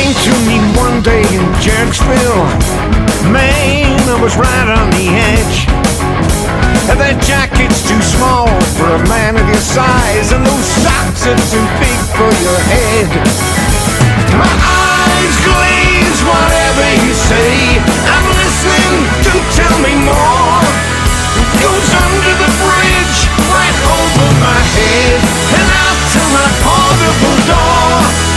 came to me one day in Jerksville. Man, I was right on the edge. That jacket's too small for a man of your size, and those socks are too big for your head. My eyes glaze, whatever you say, I'm listening, do tell me more. It goes under the bridge, right over my head, and out to my portable door.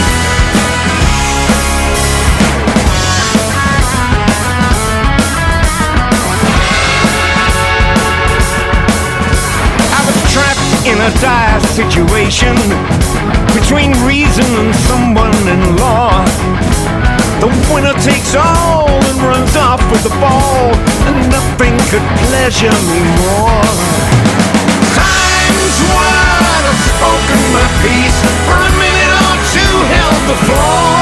In a dire situation between reason and someone in law. The winner takes all and runs off with the ball, and nothing could pleasure me more. Time's wide, I've spoken my piece. For a minute or two held the floor.